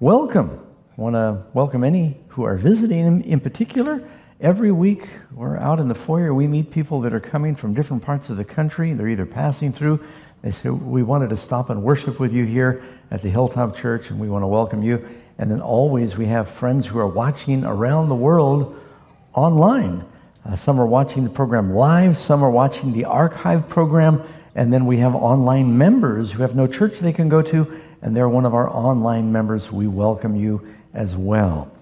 Welcome. I want to welcome any who are visiting in particular. Every week we're out in the foyer. We meet people that are coming from different parts of the country. They're either passing through. They say, we wanted to stop and worship with you here at the Hilltop Church, and we want to welcome you. And then always we have friends who are watching around the world online. Some are watching the program live. Some are watching the archive program. And then we have online members who have no church they can go to, and they're one of our online members. We welcome you as well.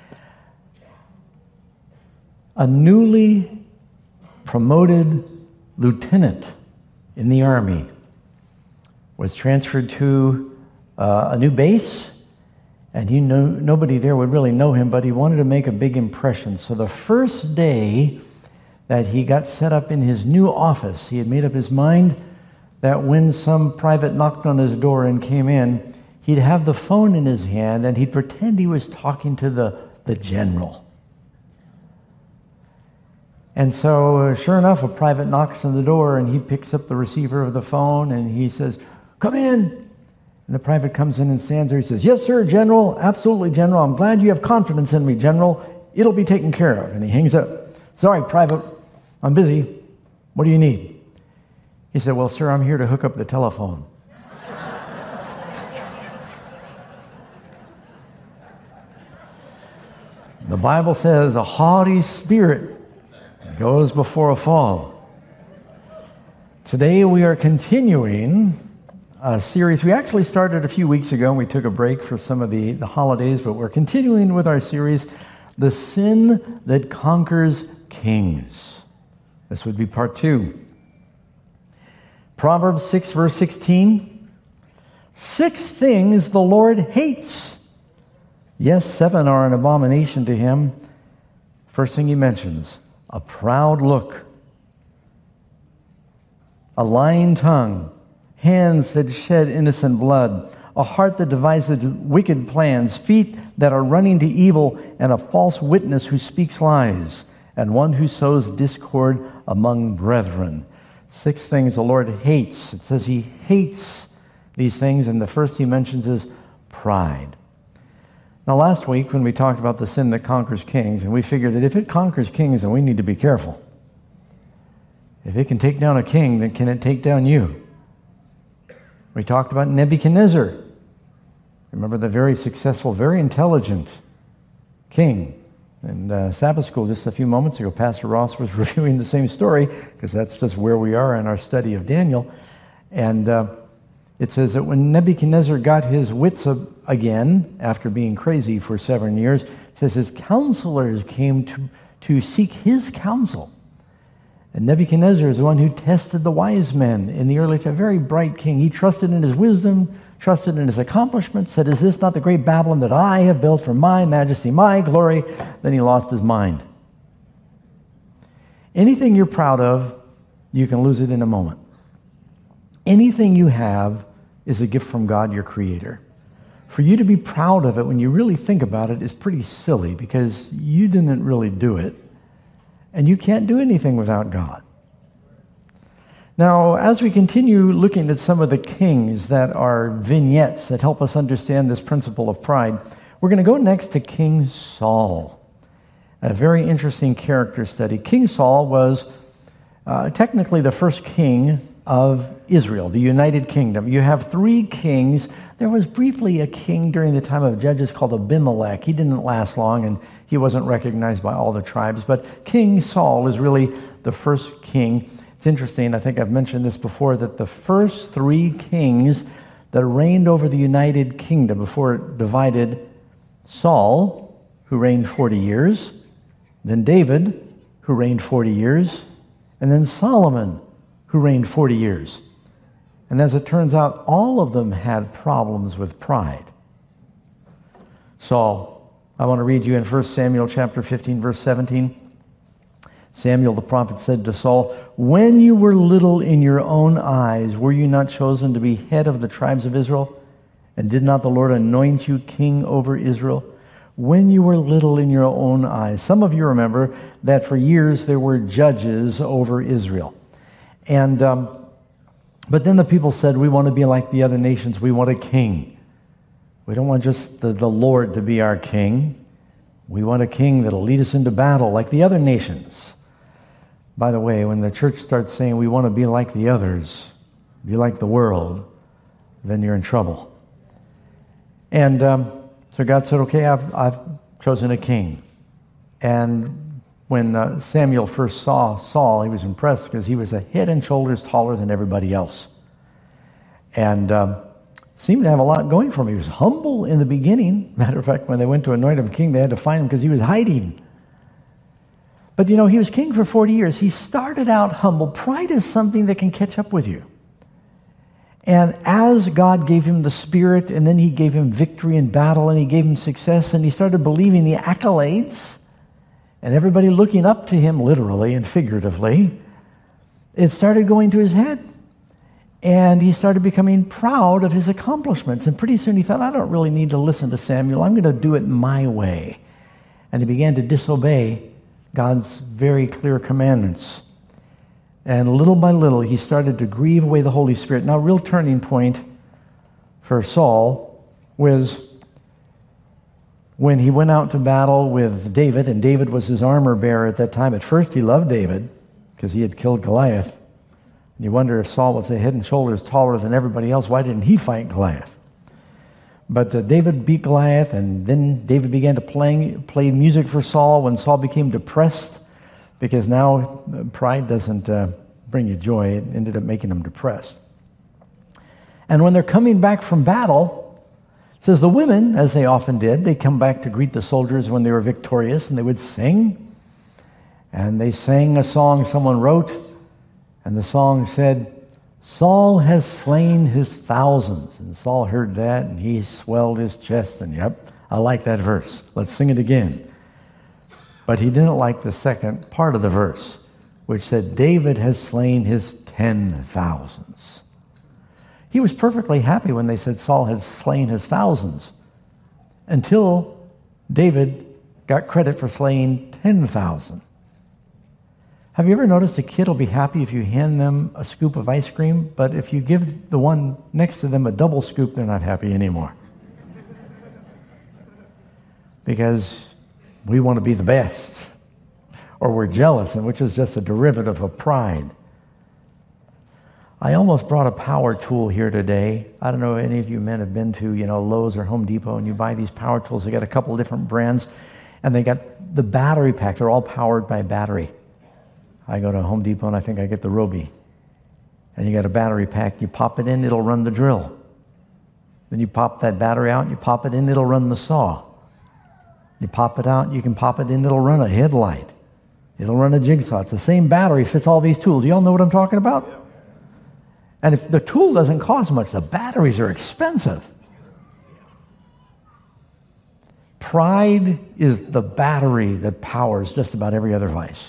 A newly promoted lieutenant in the Army was transferred to a new base, and nobody there would really know him, but he wanted to make a big impression. So the first day that he got set up in his new office, he had made up his mind that when some private knocked on his door and came in, he'd have the phone in his hand and he'd pretend he was talking to the general. And so, sure enough, a private knocks on the door and he picks up the receiver of the phone and he says, "Come in." And the private comes in and stands there. He says, "Yes, sir, General. Absolutely, General. I'm glad you have confidence in me, General. It'll be taken care of." And he hangs up. "Sorry, Private. I'm busy. What do you need?" He said, "Well, sir, I'm here to hook up the telephone." The Bible says a haughty spirit goes before a fall. Today we are continuing a series we actually started a few weeks ago, and we took a break for some of the holidays, but we're continuing with our series, The Sin That Conquers Kings. This would be part 2. Proverbs 6, verse 16. 6 things the Lord hates. Yes, 7 are an abomination to him. First thing he mentions, a proud look, a lying tongue, hands that shed innocent blood, a heart that devises wicked plans, feet that are running to evil, and a false witness who speaks lies, and one who sows discord among brethren. 6 things the Lord hates. It says he hates these things, and the first he mentions is pride. Now, last week when we talked about the sin that conquers kings, and we figured that if it conquers kings, then we need to be careful. If it can take down a king, then can it take down you? We talked about Nebuchadnezzar. Remember the very successful, very intelligent king. In Sabbath school just a few moments ago, Pastor Ross was reviewing the same story, because that's just where we are in our study of Daniel. And it says that when Nebuchadnezzar got his wits again, after being crazy for 7 years, it says his counselors came to seek his counsel. And Nebuchadnezzar is the one who tested the wise men in the early time. A very bright king. He trusted in his wisdom, trusted in his accomplishments, said, "Is this not the great Babylon that I have built for my majesty, my glory?" Then he lost his mind. Anything you're proud of, you can lose it in a moment. Anything you have is a gift from God, your Creator. For you to be proud of it, when you really think about it, is pretty silly, because you didn't really do it, and you can't do anything without God. Now, as we continue looking at some of the kings that are vignettes that help us understand this principle of pride, we're going to go next to King Saul. A very interesting character study. King Saul was technically the first king of Israel, the United Kingdom. You have 3 kings. There was briefly a king during the time of Judges called Abimelech. He didn't last long, and he wasn't recognized by all the tribes. But King Saul is really the first king. It's interesting, I think I've mentioned this before, that the first 3 kings that reigned over the United Kingdom before it divided, Saul, who reigned 40 years, then David, who reigned 40 years, and then Solomon, who reigned 40 years. And as it turns out, all of them had problems with pride. Saul, I want to read you in 1 Samuel chapter 15, verse 17. Samuel the prophet said to Saul, "When you were little in your own eyes, were you not chosen to be head of the tribes of Israel? And did not the Lord anoint you king over Israel? When you were little in your own eyes." Some of you remember that for years there were judges over Israel. And but then the people said, "We want to be like the other nations. We want a king." We don't want just the Lord to be our king. We want a king that'll lead us into battle like the other nations. By the way, when the church starts saying we want to be like the others, be like the world, then you're in trouble. And so God said, okay, I've chosen a king. And when Samuel first saw Saul, he was impressed because he was a head and shoulders taller than everybody else. And seemed to have a lot going for him. He was humble in the beginning. Matter of fact, when they went to anoint him king, they had to find him because he was hiding. But he was king for 40 years. He started out humble. Pride is something that can catch up with you. And as God gave him the Spirit, and then he gave him victory in battle, and he gave him success, and he started believing the accolades, and everybody looking up to him literally and figuratively, it started going to his head. And he started becoming proud of his accomplishments. And pretty soon he thought, I don't really need to listen to Samuel. I'm going to do it my way. And he began to disobey God's very clear commandments. And little by little, he started to grieve away the Holy Spirit. Now, a real turning point for Saul was when he went out to battle with David, and David was his armor bearer at that time. At first, he loved David because he had killed Goliath. And you wonder if Saul was a head and shoulders taller than everybody else, why didn't he fight Goliath? But David beat Goliath, and then David began to play music for Saul when Saul became depressed, because now pride doesn't bring you joy. It ended up making him depressed. And when they're coming back from battle, it says the women, as they often did, they come back to greet the soldiers when they were victorious, and they would sing. And they sang a song someone wrote, and the song said, Saul has slain his thousands. And Saul heard that, and he swelled his chest, and yep, I like that verse. Let's sing it again. But he didn't like the second part of the verse, which said, David has slain his 10,000s. He was perfectly happy when they said Saul has slain his thousands, until David got credit for slaying 10,000. Have you ever noticed a kid will be happy if you hand them a scoop of ice cream, but if you give the one next to them a double scoop, they're not happy anymore? Because we want to be the best, or we're jealous, and which is just a derivative of pride. I almost brought a power tool here today. I don't know if any of you men have been to, Lowe's or Home Depot, and you buy these power tools. They got a couple of different brands, and they got the battery pack. They're all powered by battery. I go to Home Depot and I think I get the Roby. And you got a battery pack. You pop it in, it'll run the drill. Then you pop that battery out, you pop it in, it'll run the saw. You pop it out, you can pop it in, it'll run a headlight. It'll run a jigsaw. It's the same battery, fits all these tools. You all know what I'm talking about? Yeah. And if the tool doesn't cost much, the batteries are expensive. Pride is the battery that powers just about every other vice.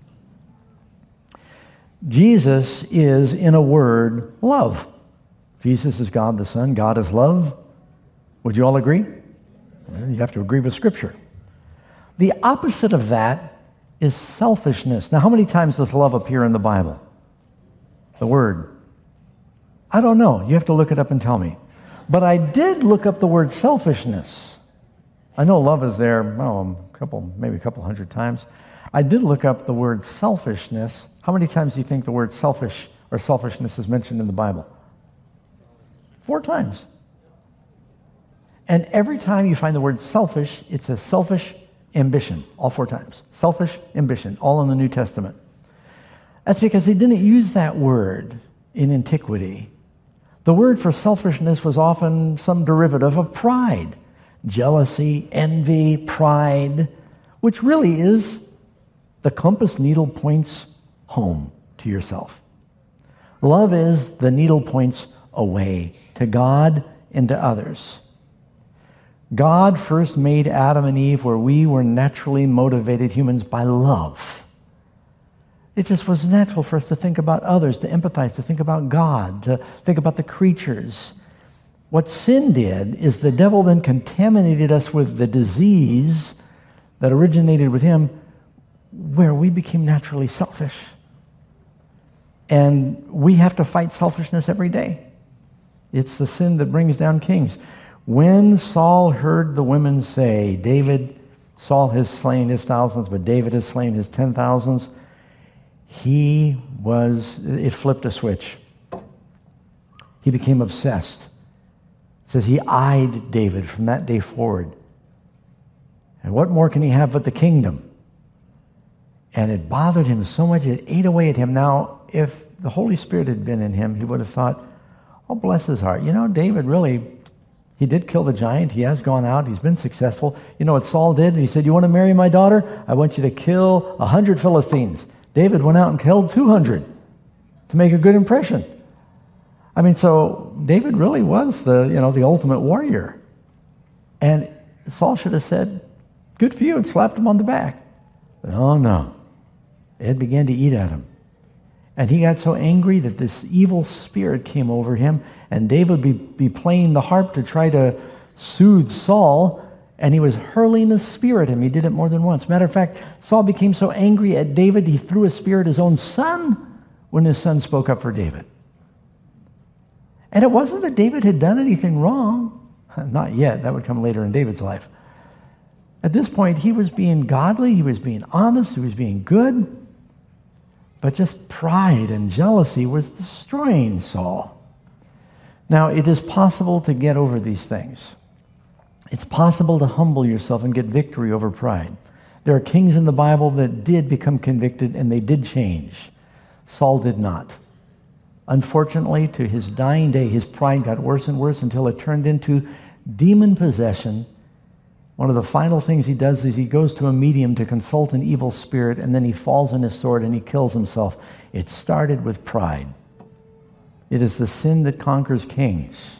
Jesus is, in a word, love. Jesus is God the Son. God is love. Would you all agree? Well, you have to agree with Scripture. The opposite of that is selfishness. Now, how many times does love appear in the Bible? The word. I don't know. You have to look it up and tell me. But I did look up the word selfishness. I know love is there, maybe a couple hundred times. I did look up the word selfishness. How many times do you think the word selfish or selfishness is mentioned in the Bible? 4 times. And every time you find the word selfish, it's a selfish ambition, all 4 times. Selfish ambition, all in the New Testament. That's because they didn't use that word in antiquity. The word for selfishness was often some derivative of pride. Jealousy, envy, pride, which really is the compass needle points home to yourself. Love is the needle points away to God and to others. God first made Adam and Eve where we were naturally motivated humans by love. It just was natural for us to think about others, to empathize, to think about God, to think about the creatures. What sin did is the devil then contaminated us with the disease that originated with him, where we became naturally selfish. And we have to fight selfishness every day. It's the sin that brings down kings. When Saul heard the women say, Saul has slain his thousands, but David has slain his 10,000s, it flipped a switch. He became obsessed. It says he eyed David from that day forward. And what more can he have but the kingdom? And it bothered him so much, it ate away at him. Now, if the Holy Spirit had been in him, he would have thought, oh, bless his heart. David really, he did kill the giant. He has gone out. He's been successful. You know what Saul did? He said, you want to marry my daughter? I want you to kill 100 Philistines. David went out and killed 200 to make a good impression. So David really was the ultimate warrior. And Saul should have said, good for you, and slapped him on the back. But oh no, it began to eat at him. And he got so angry that this evil spirit came over him, and David would be playing the harp to try to soothe Saul, and he was hurling a spear at him. He did it more than once. Matter of fact, Saul became so angry at David, he threw a spear at his own son when his son spoke up for David. And it wasn't that David had done anything wrong. Not yet. That would come later in David's life. At this point, he was being godly, he was being honest, he was being good. But just pride and jealousy was destroying Saul. Now, it is possible to get over these things. It's possible to humble yourself and get victory over pride. There are kings in the Bible that did become convicted and they did change. Saul did not. Unfortunately, to his dying day, his pride got worse and worse until it turned into demon possession. One of the final things he does is he goes to a medium to consult an evil spirit, and then he falls on his sword and he kills himself. It started with pride. It is the sin that conquers kings.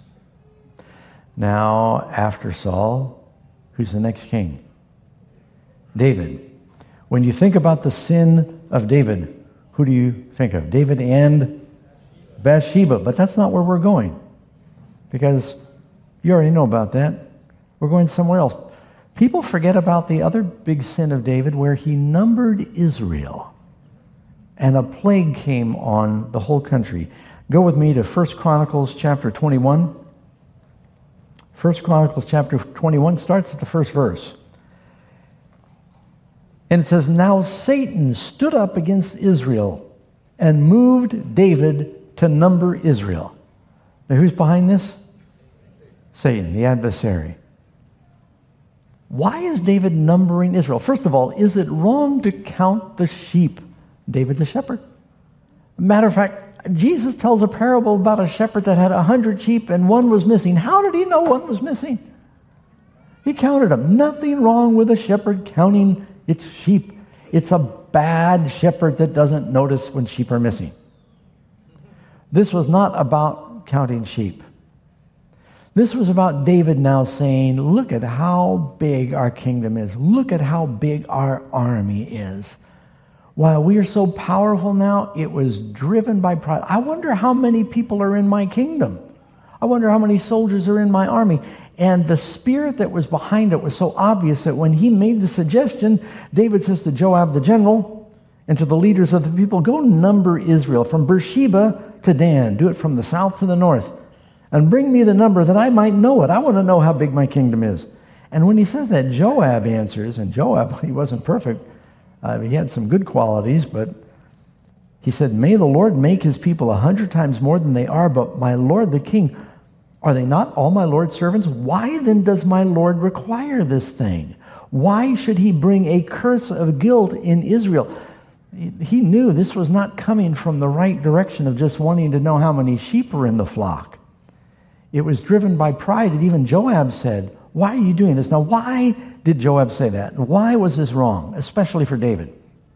Now, after Saul, who's the next king? David. When you think about the sin of David, who do you think of? David and Bathsheba. But that's not where we're going, because you already know about that. We're going somewhere else. People forget about the other big sin of David, where he numbered Israel, and a plague came on the whole country. Go with me to 1 Chronicles chapter 21. 1 Chronicles chapter 21 starts at the first verse. And it says, now Satan stood up against Israel and moved David to number Israel. Now, who's behind this? Satan, the adversary. Why is David numbering Israel? First of all, is it wrong to count the sheep? David's a shepherd. Matter of fact, Jesus tells a parable about a shepherd that had 100 sheep and one was missing. How did he know one was missing? He counted them. Nothing wrong with a shepherd counting its sheep. It's a bad shepherd that doesn't notice when sheep are missing. This was not about counting sheep. This was about David now saying, look at how big our kingdom is. Look at how big our army is. While we are so powerful now, it was driven by pride. I wonder how many people are in my kingdom. I wonder how many soldiers are in my army. And the spirit that was behind it was so obvious that when he made the suggestion, David says to Joab the general and to the leaders of the people, go number Israel from Beersheba to Dan. Do it from the south to the north. And bring me the number that I might know it. I want to know how big my kingdom is. And when he says that, Joab answers, and Joab, he wasn't perfect. He had some good qualities, but he said, may the Lord make his people 100 times more than they are, but my Lord the king, are they not all my Lord's servants? Why then does my Lord require this thing? Why should he bring a curse of guilt in Israel? He knew this was not coming from the right direction of just wanting to know how many sheep are in the flock. It was driven by pride, and even Joab said, why are you doing this? Now, why did Joab say that? And why was this wrong, especially for David?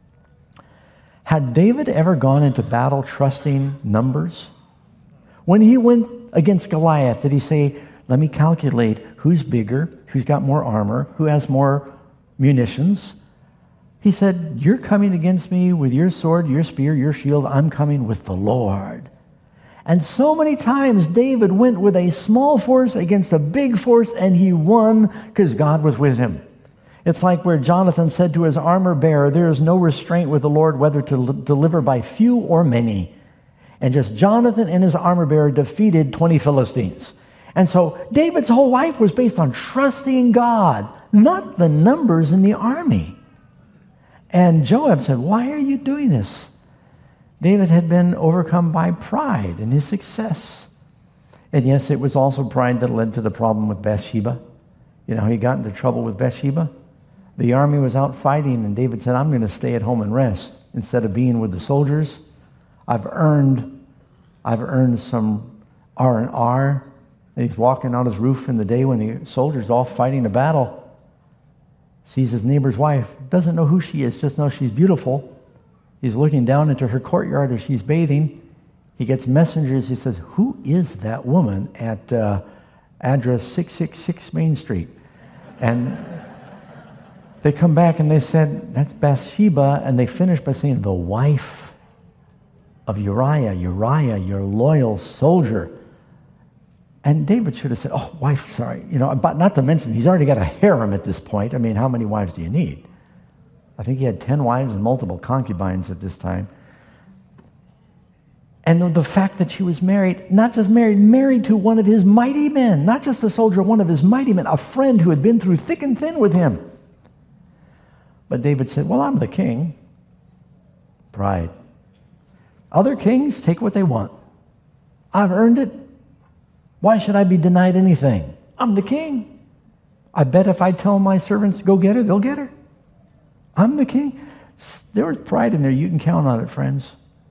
Had David ever gone into battle trusting numbers? When he went against Goliath, did he say, let me calculate who's bigger, who's got more armor, who has more munitions? He said, you're coming against me with your sword, your spear, your shield. I'm coming with the Lord. And so many times David went with a small force against a big force, and he won because God was with him. It's like where Jonathan said to his armor bearer, there is no restraint with the Lord whether to deliver by few or many. And just Jonathan and his armor bearer defeated 20 Philistines. And so David's whole life was based on trusting God, not the numbers in the army. And Joab said, why are you doing this? David had been overcome by pride in his success. And yes, it was also pride that led to the problem with Bathsheba. You know, he got into trouble with Bathsheba. The army was out fighting, and David said, I'm going to stay at home and rest instead of being with the soldiers. I've earned some R&R. And he's walking on his roof in the day when the soldiers all fighting a battle. Sees his neighbor's wife, doesn't know who she is, just knows she's beautiful. He's looking down into her courtyard as she's bathing. He gets messengers. He says, who is that woman at address 666 Main Street? And they come back and they said, that's Bathsheba. And they finish by saying, the wife of Uriah, your loyal soldier. And David should have said, oh, wife, sorry. You know, but not to mention, he's already got a harem at this point. I mean, how many wives do you need? I think he had 10 wives and multiple concubines at this time. And the fact that she was married, not just married to one of his mighty men, not just a soldier, one of his mighty men, a friend who had been through thick and thin with him. But David said, well, I'm the king. Pride. Other kings take what they want. I've earned it. Why should I be denied anything? I'm the king. I bet if I tell my servants to go get her, they'll get her. I'm the king. There was pride in there. You can count on it, friends.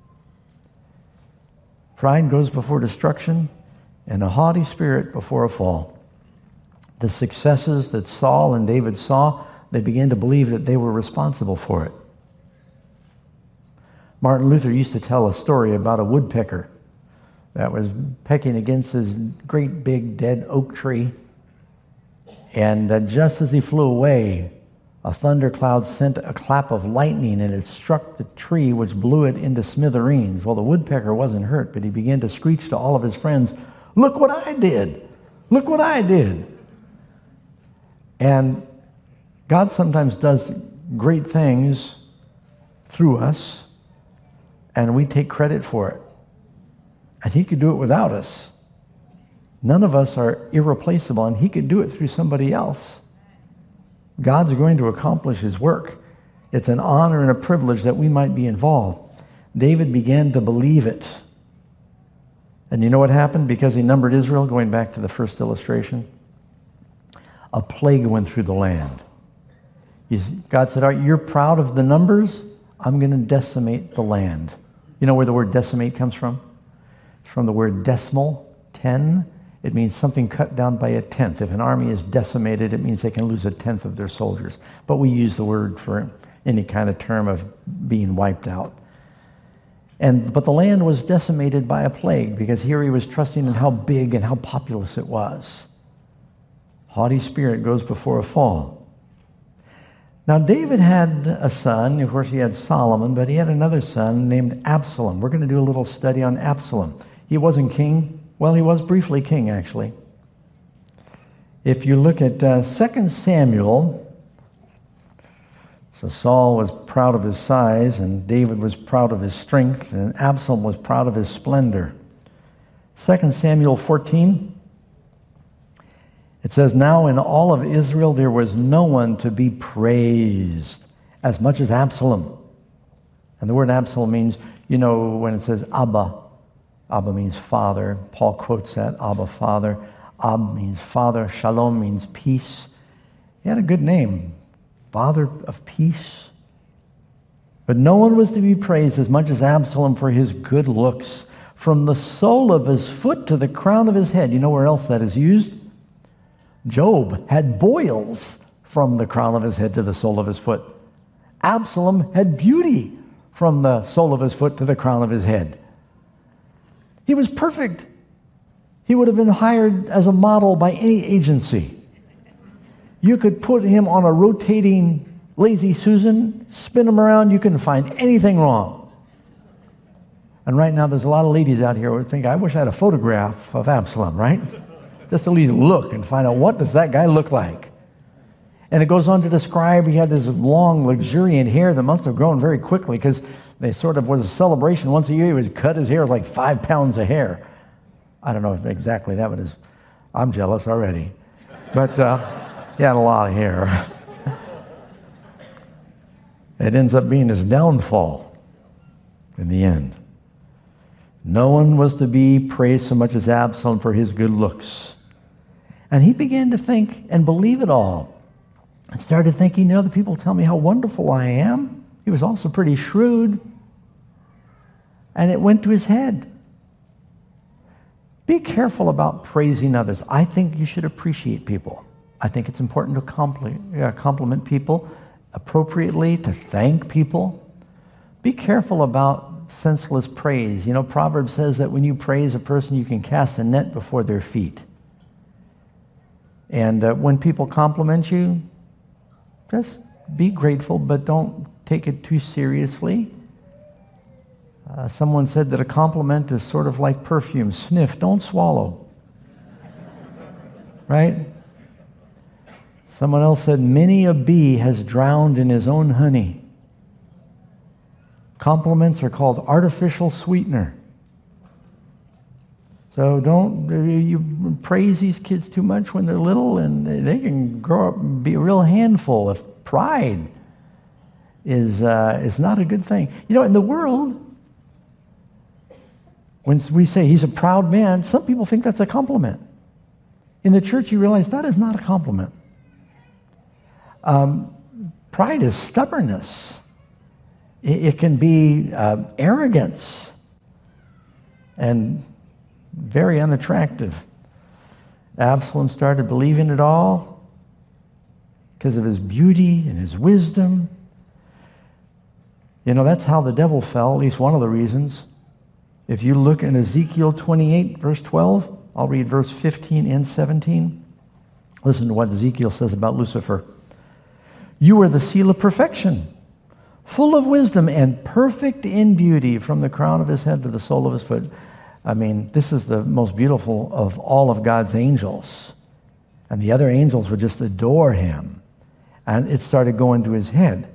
Pride goes before destruction, and a haughty spirit before a fall. The successes that Saul and David saw, they began to believe that they were responsible for it. Martin Luther used to tell a story about a woodpecker that was pecking against his great big dead oak tree. And just as he flew away, a thundercloud sent a clap of lightning, and it struck the tree, which blew it into smithereens. Well, the woodpecker wasn't hurt, but he began to screech to all of his friends, look what I did! Look what I did! And God sometimes does great things through us, and we take credit for it. And he could do it without us. None of us are irreplaceable, and he could do it through somebody else. God's going to accomplish his work. It's an honor and a privilege that we might be involved. David began to believe it. And you know what happened? Because he numbered Israel, going back to the first illustration, a plague went through the land. God said, all right, you're proud of the numbers? I'm going to decimate the land. You know where the word decimate comes from? It's from the word decimal, 10. It means something cut down by a tenth. If an army is decimated, it means they can lose a tenth of their soldiers. But we use the word for any kind of term of being wiped out. But the land was decimated by a plague, because here he was trusting in how big and how populous it was. Haughty spirit goes before a fall. Now, David had a son. Of course, he had Solomon, but he had another son named Absalom. We're going to do a little study on Absalom. He wasn't king. Well, he was briefly king, actually. If you look at 2 Samuel, so Saul was proud of his size, and David was proud of his strength, and Absalom was proud of his splendor. 2 Samuel 14, it says, now in all of Israel there was no one to be praised as much as Absalom. And the word Absalom means, you know, when it says Abba, Abba means father. Paul quotes that, Abba, father. Ab means father. Shalom means peace. He had a good name, father of peace. But no one was to be praised as much as Absalom for his good looks, from the sole of his foot to the crown of his head. You know where else that is used? Job had boils from the crown of his head to the sole of his foot. Absalom had beauty from the sole of his foot to the crown of his head. He was perfect. He would have been hired as a model by any agency. You could put him on a rotating Lazy Susan, spin him around, you couldn't find anything wrong. And right now there's a lot of ladies out here who would think, I wish I had a photograph of Absalom, right? Just to at least look and find out, what does that guy look like? And it goes on to describe he had this long, luxuriant hair that must have grown very quickly, because they sort of was a celebration once a year. He would cut his hair, like 5 pounds of hair. I don't know if exactly that was I'm jealous already. But he had a lot of hair. It ends up being his downfall in the end. No one was to be praised so much as Absalom for his good looks. And he began to think and believe it all. And started thinking, the people tell me how wonderful I am. He was also pretty shrewd. And it went to his head. Be careful about praising others. I think you should appreciate people. I think it's important to compliment people appropriately, to thank people. Be careful about senseless praise. Proverbs says that when you praise a person, you can cast a net before their feet. And when people compliment you, just be grateful, but don't take it too seriously. Someone said that a compliment is sort of like perfume. Sniff, don't swallow. Right? Someone else said, many a bee has drowned in his own honey. Compliments are called artificial sweetener. So don't you praise these kids too much when they're little, and they can grow up and be a real handful if pride is not a good thing. In the world, when we say he's a proud man, some people think that's a compliment. In the church, you realize that is not a compliment. Pride is stubbornness. It can be arrogance and very unattractive. Absalom started believing it all because of his beauty and his wisdom. That's how the devil fell, at least one of the reasons. If you look in Ezekiel 28, verse 12, I'll read verse 15 and 17. Listen to what Ezekiel says about Lucifer. You are the seal of perfection, full of wisdom and perfect in beauty from the crown of his head to the sole of his foot. This is the most beautiful of all of God's angels. And the other angels would just adore him. And it started going to his head.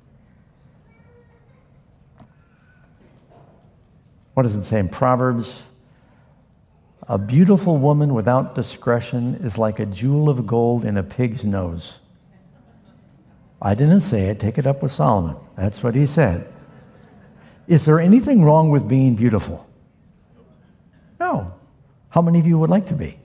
What does it say in Proverbs? A beautiful woman without discretion is like a jewel of gold in a pig's nose. I didn't say it. Take it up with Solomon. That's what he said. Is there anything wrong with being beautiful? No. How many of you would like to be?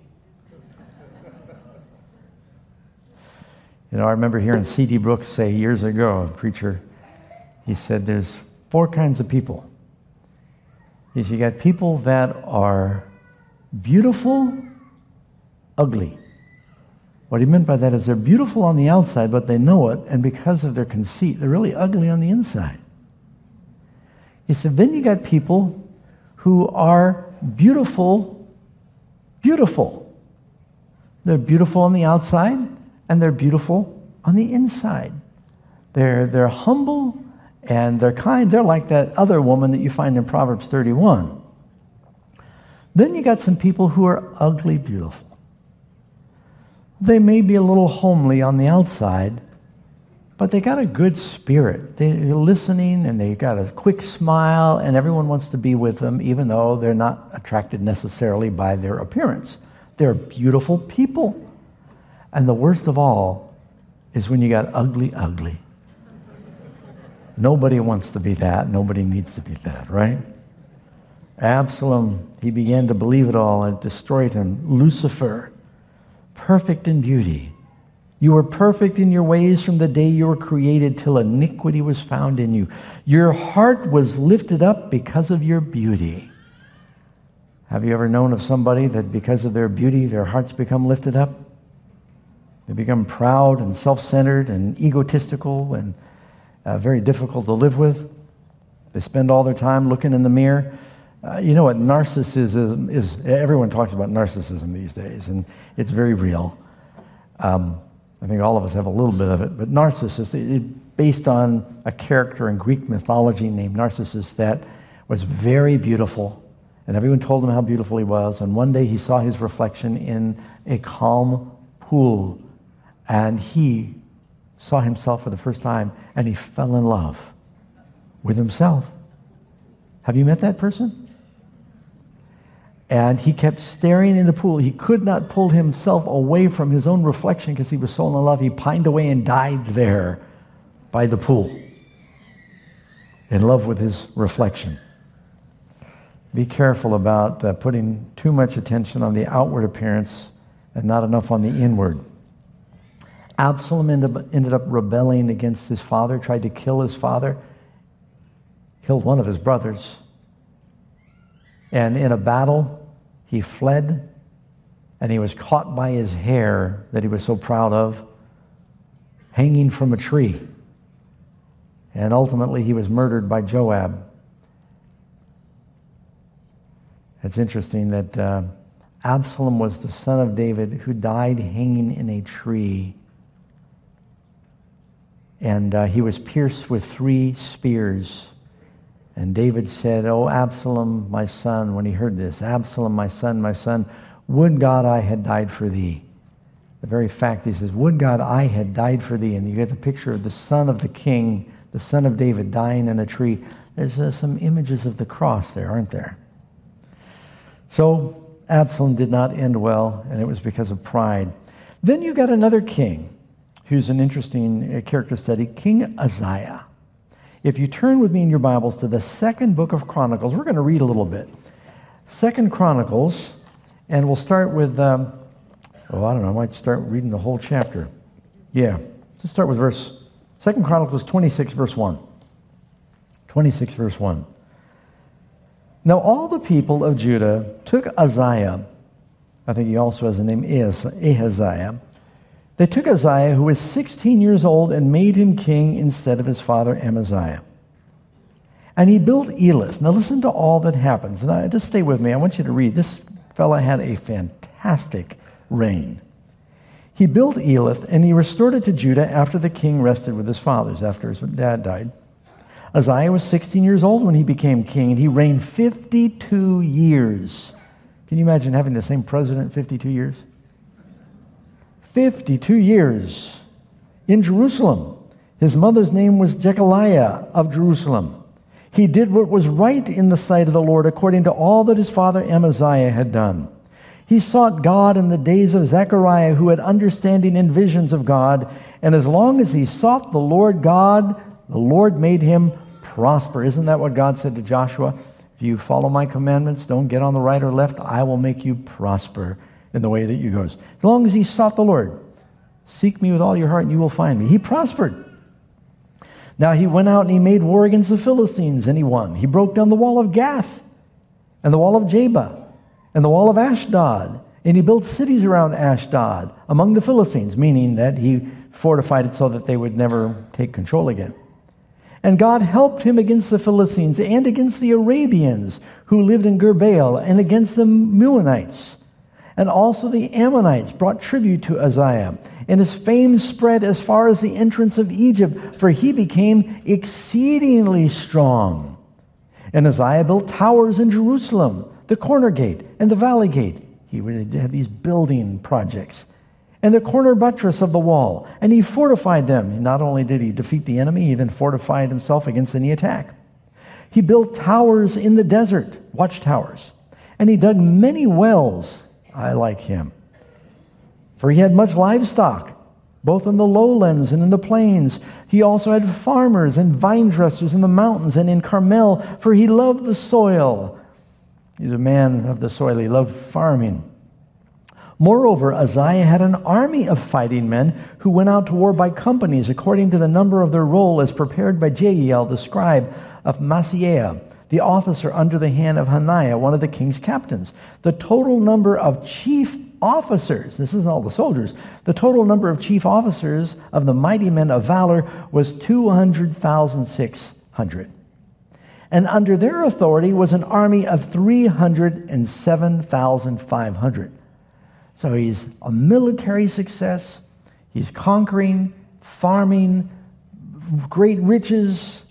I remember hearing C.D. Brooks say years ago, a preacher, he said there's 4 kinds of people. You got people that are beautiful, ugly. What he meant by that is they're beautiful on the outside, but they know it, and because of their conceit, they're really ugly on the inside. He said, then you got people who are beautiful. They're beautiful on the outside, and they're beautiful on the inside. They're humble, and they're kind. They're like that other woman that you find in Proverbs 31. Then you got some people who are ugly beautiful. They may be a little homely on the outside, but they got a good spirit. They're listening, and they got a quick smile, and everyone wants to be with them, even though they're not attracted necessarily by their appearance. They're beautiful people. And the worst of all is when you got ugly. Nobody wants to be that. Nobody needs to be that, right? Absalom, he began to believe it all, and it destroyed him. Lucifer, perfect in beauty. You were perfect in your ways from the day you were created till iniquity was found in you. Your heart was lifted up because of your beauty. Have you ever known of somebody that because of their beauty, their hearts become lifted up? They become proud and self-centered and egotistical and very difficult to live with. They spend all their time looking in the mirror. You know what narcissism is? Everyone talks about narcissism these days, and it's very real. I think all of us have a little bit of it, but Narcissus, based on a character in Greek mythology named Narcissus that was very beautiful, and everyone told him how beautiful he was, and one day he saw his reflection in a calm pool, and he saw himself for the first time, and he fell in love with himself. Have you met that person? And he kept staring in the pool. He could not pull himself away from his own reflection because he was so in love. He pined away and died there by the pool, in love with his reflection. Be careful about putting too much attention on the outward appearance and not enough on the inward. Absalom ended up rebelling against his father, tried to kill his father, killed one of his brothers. And in a battle, he fled, and he was caught by his hair that he was so proud of, hanging from a tree. And ultimately, he was murdered by Joab. It's interesting that Absalom was the son of David who died hanging in a tree. And he was pierced with 3 spears. And David said, "Oh, Absalom, my son," when he heard this, "Absalom, my son, would God I had died for thee." The very fact, he says, "Would God I had died for thee." And you get the picture of the son of the king, the son of David, dying in a tree. There's some images of the cross there, aren't there? So Absalom did not end well, and it was because of pride. Then you got another king who's an interesting character study, King Uzziah. If you turn with me in your Bibles to the 2nd book of Chronicles, we're going to read a little bit. 2nd Chronicles, and we'll start with, I might start reading the whole chapter. Yeah, let's start with 2nd Chronicles 26, verse 1. 26, verse 1. Now all the people of Judah took Uzziah, I think he also has the name Ahaziah. They took Uzziah, who was 16 years old, and made him king instead of his father Amaziah. And he built Elath. Now listen to all that happens. And just stay with me. I want you to read. This fella had a fantastic reign. He built Elath, and he restored it to Judah after the king rested with his fathers, after his dad died. Uzziah was 16 years old when he became king, and he reigned 52 years. Can you imagine having the same president 52 years? 52 years in Jerusalem. His mother's name was Jechaliah of Jerusalem. He did what was right in the sight of the Lord, according to all that his father Amaziah had done. He sought God in the days of Zechariah, who had understanding and visions of God, and as long as he sought the Lord God, the Lord made him prosper. Isn't that what God said to Joshua? If you follow my commandments, don't get on the right or left, I will make you prosper in the way that you go. As long as he sought the Lord, seek me with all your heart and you will find me. He prospered. Now he went out and he made war against the Philistines, and he won. He broke down the wall of Gath and the wall of Jabah and the wall of Ashdod, and he built cities around Ashdod among the Philistines, meaning that he fortified it so that they would never take control again. And God helped him against the Philistines and against the Arabians who lived in Gurbaal, and against the Meunites. And also the Ammonites brought tribute to Uzziah, and his fame spread as far as the entrance of Egypt, for he became exceedingly strong. And Uzziah built towers in Jerusalem, the corner gate and the valley gate. He had these building projects. And the corner buttress of the wall, and he fortified them. Not only did he defeat the enemy, he then fortified himself against any attack. He built towers in the desert, watchtowers, and he dug many wells. I like him. For he had much livestock, both in the lowlands and in the plains. He also had farmers and vine dressers in the mountains and in Carmel, for he loved the soil. He's a man of the soil. He loved farming. Moreover, Uzziah had an army of fighting men who went out to war by companies according to the number of their roll, as prepared by Jeiel, the scribe of Maaseiah, the officer under the hand of Hananiah, one of the king's captains. The total number of chief officers, this isn't all the soldiers, the total number of chief officers of the mighty men of valor was 200,600. And under their authority was an army of 307,500. So he's a military success. He's conquering, farming, great riches.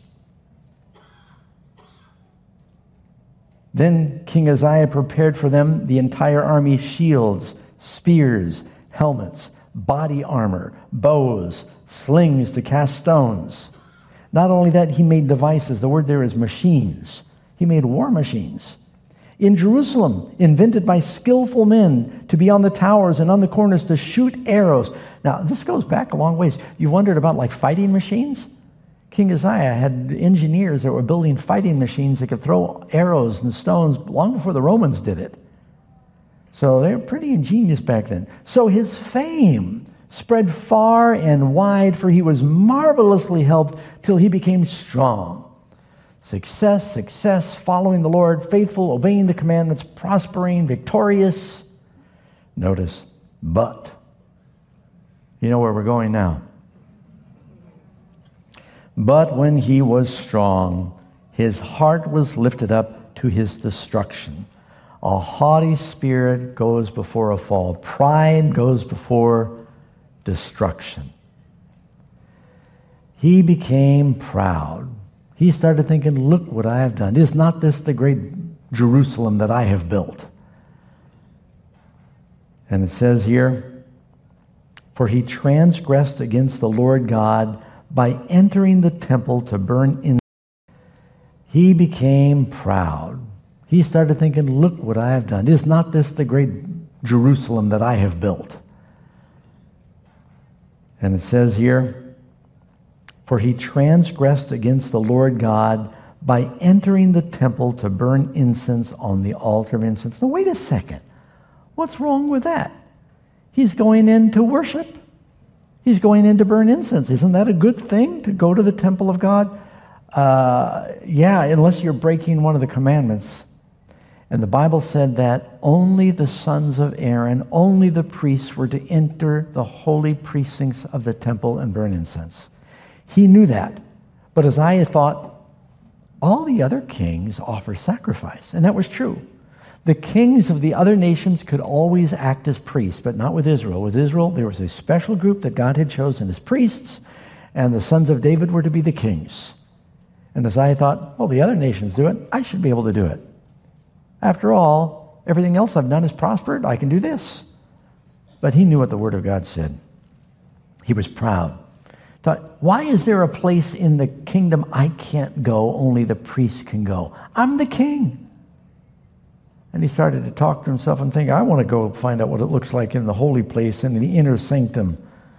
Then King Uzziah prepared for them the entire army: shields, spears, helmets, body armor, bows, slings to cast stones. Not only that, he made devices. The word there is machines. He made war machines. In Jerusalem, invented by skillful men to be on the towers and on the corners to shoot arrows. Now, this goes back a long ways. You wondered about like fighting machines? King Uzziah had engineers that were building fighting machines that could throw arrows and stones long before the Romans did it. So they were pretty ingenious back then. So his fame spread far and wide, for he was marvelously helped till he became strong. Success, following the Lord, faithful, obeying the commandments, prospering, victorious. Notice, but. You know where we're going now. But when he was strong, his heart was lifted up to his destruction. A haughty spirit goes before a fall. Pride goes before destruction. He became proud. He started thinking, look what I have done. Is not this the great Jerusalem that I have built? And it says here, for he transgressed against the Lord God by entering the temple to burn incense. He became proud. He started thinking, look what I have done. Is not this the great Jerusalem that I have built? And it says here, for he transgressed against the Lord God by entering the temple to burn incense on the altar of incense. Now, wait a second. What's wrong with that? He's going in to worship. He's going in to burn incense. Isn't that a good thing, to go to the temple of God? Yeah, unless you're breaking one of the commandments. And the Bible said that only the sons of Aaron, only the priests were to enter the holy precincts of the temple and burn incense. He knew that. But Uzziah thought, all the other kings offer sacrifice. And that was true. The kings of the other nations could always act as priests, but not with Israel. With Israel, there was a special group that God had chosen as priests, and the sons of David were to be the kings. And Uzziah thought, well, the other nations do it. I should be able to do it. After all, everything else I've done has prospered. I can do this. But he knew what the Word of God said. He was proud. Thought, why is there a place in the kingdom I can't go, only the priest can go? I'm the king. And he started to talk to himself and think, I want to go find out what it looks like in the holy place, in the inner sanctum.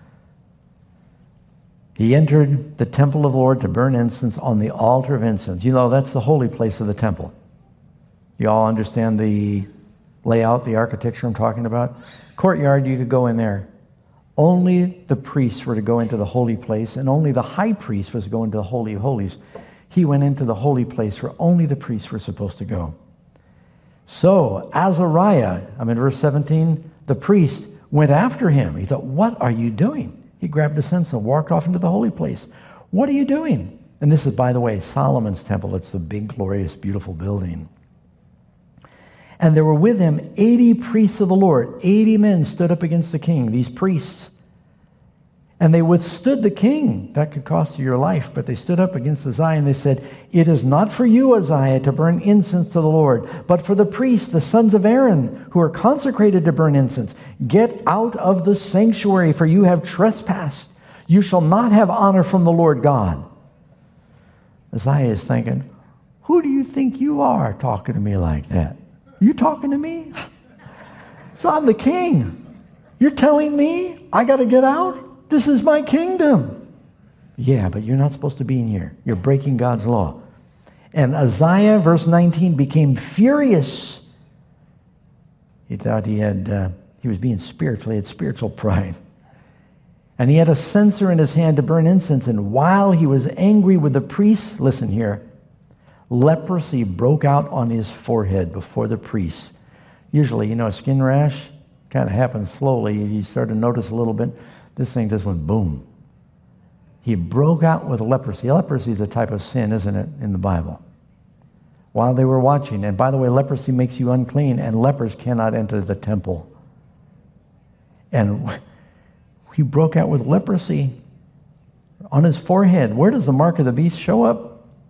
He entered the temple of the Lord to burn incense on the altar of incense. You know, that's the holy place of the temple. You all understand the layout, the architecture I'm talking about? Courtyard, you could go in there. Only the priests were to go into the holy place, and only the high priest was to go into the Holy of Holies. He went into the holy place where only the priests were supposed to go. So Azariah, I'm in verse 17, the priest went after him. He thought, what are you doing? He grabbed a censer and walked off into the holy place. What are you doing? And this is, by the way, Solomon's temple. It's the big, glorious, beautiful building. And there were with him 80 priests of the Lord. 80 men stood up against the king, these priests. And they withstood the king. That could cost you your life, but they stood up against Uzziah and they said, it is not for you, Uzziah, to burn incense to the Lord, but for the priests, the sons of Aaron, who are consecrated to burn incense. Get out of the sanctuary, for you have trespassed. You shall not have honor from the Lord God. Uzziah is thinking, who do you think you are talking to me like that? You talking to me? So I'm the king. You're telling me I got to get out? This is my kingdom. Yeah, but you're not supposed to be in here. You're breaking God's law. And Uzziah, verse 19, became furious. He thought he was being spiritual. He had spiritual pride. And he had a censer in his hand to burn incense. And while he was angry with the priests, listen here, leprosy broke out on his forehead before the priests. Usually, a skin rash kind of happens slowly. You start to notice a little bit. This thing just went boom. He broke out with leprosy. Leprosy is a type of sin, isn't it, in the Bible? While they were watching. And by the way, leprosy makes you unclean, and lepers cannot enter the temple. And he broke out with leprosy on his forehead. Where does the mark of the beast show up?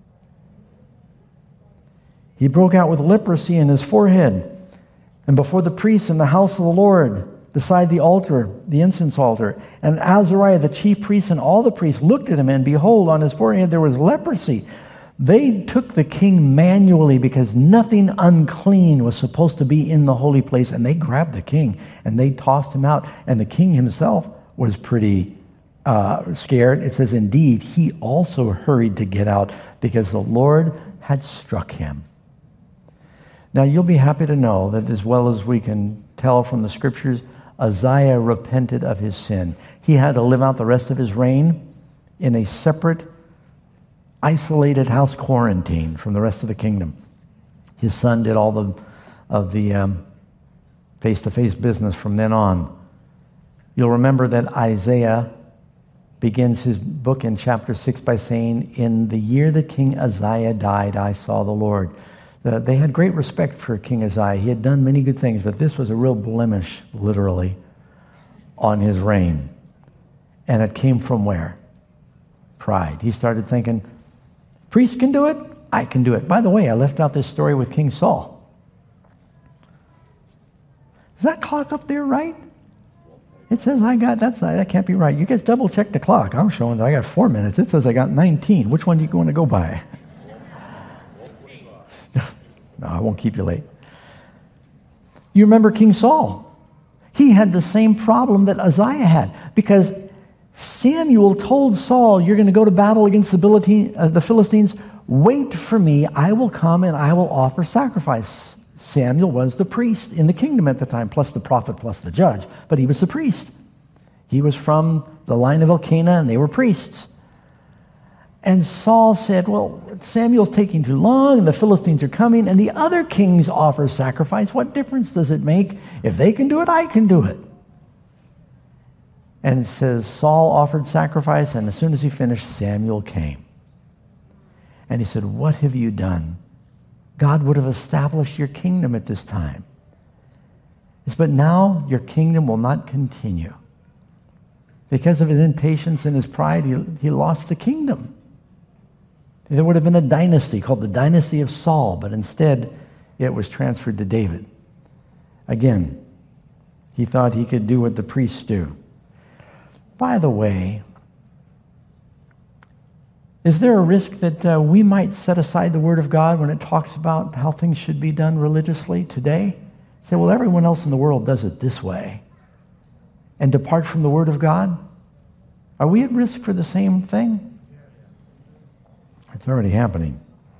He broke out with leprosy in his forehead. And before the priests in the house of the Lord, beside the altar, the incense altar, and Azariah, the chief priest, and all the priests looked at him, and behold, on his forehead there was leprosy. They took the king manually because nothing unclean was supposed to be in the holy place, and they grabbed the king and they tossed him out. And the king himself was pretty scared. It says, indeed, he also hurried to get out because the Lord had struck him. Now, you'll be happy to know that as well as we can tell from the scriptures, Uzziah repented of his sin. He had to live out the rest of his reign in a separate, isolated house quarantine from the rest of the kingdom. His son did all of the face-to-face business from then on. You'll remember that Isaiah begins his book in chapter 6 by saying, in the year that King Uzziah died, I saw the Lord. They had great respect for King Uzziah. He had done many good things, but this was a real blemish, literally, on his reign. And it came from where? Pride. He started thinking, priests can do it, I can do it. By the way, I left out this story with King Saul. Is that clock up there right? It says that can't be right. You guys double check the clock. I'm showing that I got 4 minutes. It says I got 19. Which one do you want to go by? No, I won't keep you late. You remember King Saul? He had the same problem that Uzziah had because Samuel told Saul, you're going to go to battle against the Philistines. Wait for me. I will come and I will offer sacrifice. Samuel was the priest in the kingdom at the time, plus the prophet, plus the judge. But he was the priest. He was from the line of Elkanah, and they were priests. And Saul said, well, Samuel's taking too long, and the Philistines are coming, and the other kings offer sacrifice. What difference does it make? If they can do it, I can do it. And it says Saul offered sacrifice, and as soon as he finished, Samuel came. And he said, what have you done? God would have established your kingdom at this time. But now your kingdom will not continue. Because of his impatience and his pride, he lost the kingdom. There would have been a dynasty called the dynasty of Saul, but instead it was transferred to David. Again, he thought he could do what the priests do. By the way, is there a risk that we might set aside the Word of God when it talks about how things should be done religiously today? Say, well, everyone else in the world does it this way. And depart from the Word of God? Are we at risk for the same thing? It's already happening.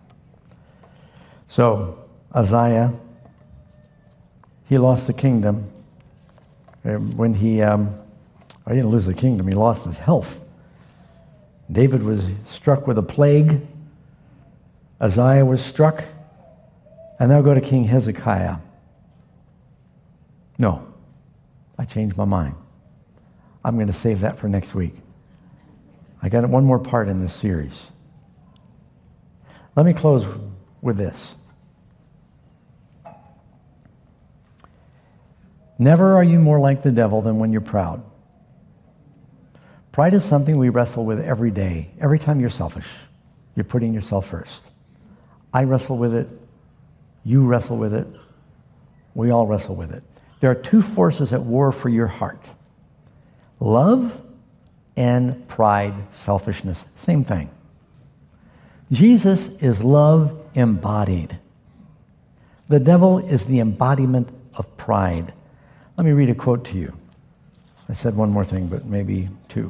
So, Uzziah, he lost the kingdom. When he didn't lose the kingdom, he lost his health. David was struck with a plague. Uzziah was struck. And now go to King Hezekiah. No, I changed my mind. I'm going to save that for next week. I got one more part in this series. Let me close with this. Never are you more like the devil than when you're proud. Pride is something we wrestle with every day. Every time you're selfish, you're putting yourself first. I wrestle with it. You wrestle with it. We all wrestle with it. There are two forces at war for your heart. Love and pride, selfishness. Same thing. Jesus is love embodied. The devil is the embodiment of pride. Let me read a quote to you. I said one more thing, but maybe two.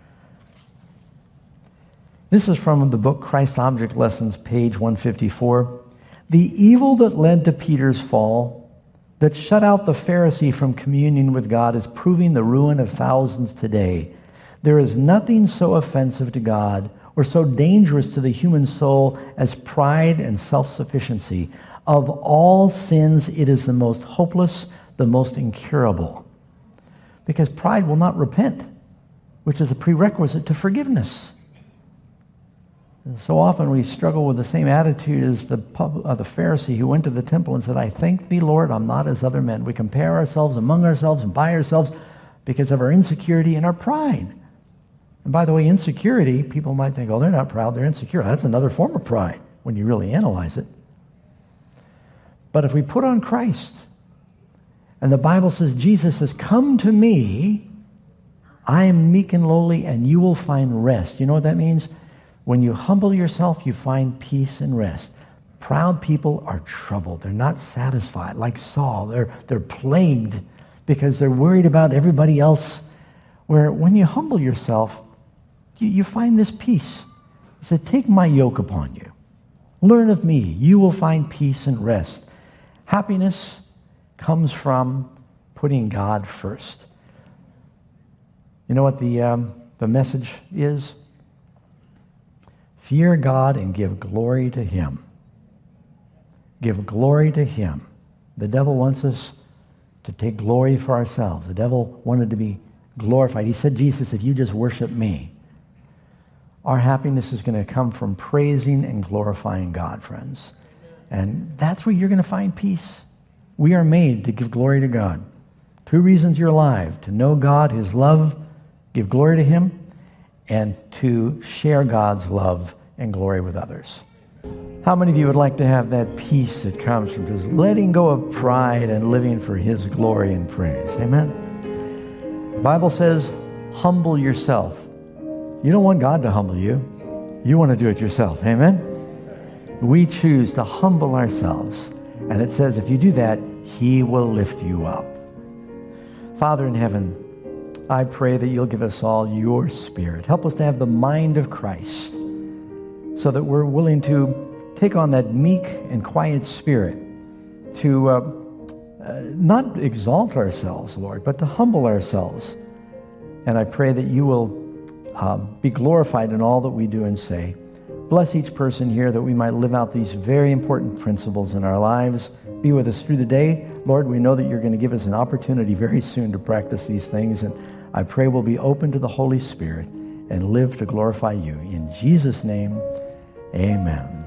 This is from the book Christ Object Lessons, page 154. The evil that led to Peter's fall, that shut out the Pharisee from communion with God, is proving the ruin of thousands today. There is nothing so offensive to God or so dangerous to the human soul as pride and self-sufficiency. Of all sins, it is the most hopeless, the most incurable. Because pride will not repent, which is a prerequisite to forgiveness. And so often we struggle with the same attitude as the Pharisee who went to the temple and said, I thank thee, Lord, I'm not as other men. We compare ourselves among ourselves and by ourselves because of our insecurity and our pride. And by the way, insecurity, people might think, oh, they're not proud, they're insecure. That's another form of pride when you really analyze it. But if we put on Christ, and the Bible says, Jesus says, come to me, I am meek and lowly, and you will find rest. You know what that means? When you humble yourself, you find peace and rest. Proud people are troubled. They're not satisfied. Like Saul, they're plagued because they're worried about everybody else. Where when you humble yourself, you find this peace. He said, take my yoke upon you. Learn of me. You will find peace and rest. Happiness comes from putting God first. You know what the message is? Fear God and give glory to Him. Give glory to Him. The devil wants us to take glory for ourselves. The devil wanted to be glorified. He said, Jesus, if you just worship me, our happiness is going to come from praising and glorifying God, friends. And that's where you're going to find peace. We are made to give glory to God. 2 reasons you're alive: to know God, His love, give glory to Him, and to share God's love and glory with others. How many of you would like to have that peace that comes from just letting go of pride and living for His glory and praise? Amen? The Bible says, humble yourself. You don't want God to humble you. You want to do it yourself. Amen? We choose to humble ourselves. And it says if you do that, He will lift you up. Father in heaven, I pray that you'll give us all your Spirit. Help us to have the mind of Christ so that we're willing to take on that meek and quiet spirit to not exalt ourselves, Lord, but to humble ourselves. And I pray that you will be glorified in all that we do and say. Bless each person here that we might live out these very important principles in our lives. Be with us through the day. Lord, we know that you're going to give us an opportunity very soon to practice these things, and I pray we'll be open to the Holy Spirit and live to glorify you. In Jesus' name, amen.